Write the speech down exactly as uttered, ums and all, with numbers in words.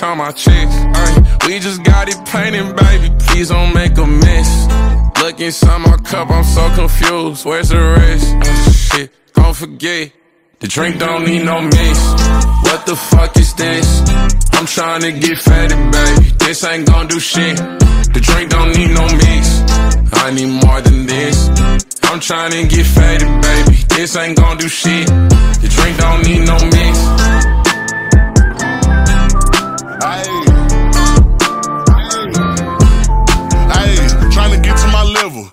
on my chest. Ay, we just got it painted, baby, please don't make a mess. Look inside my cup, I'm so confused, where's the rest? Oh shit, don't forget, the drink don't need no mix. What the fuck is this? I'm tryna get fatted, baby, this ain't gon' do shit. The drink don't need no mix, I need more than this. I'm tryna get faded, baby, this ain't gon' do shit. The drink don't need no mix,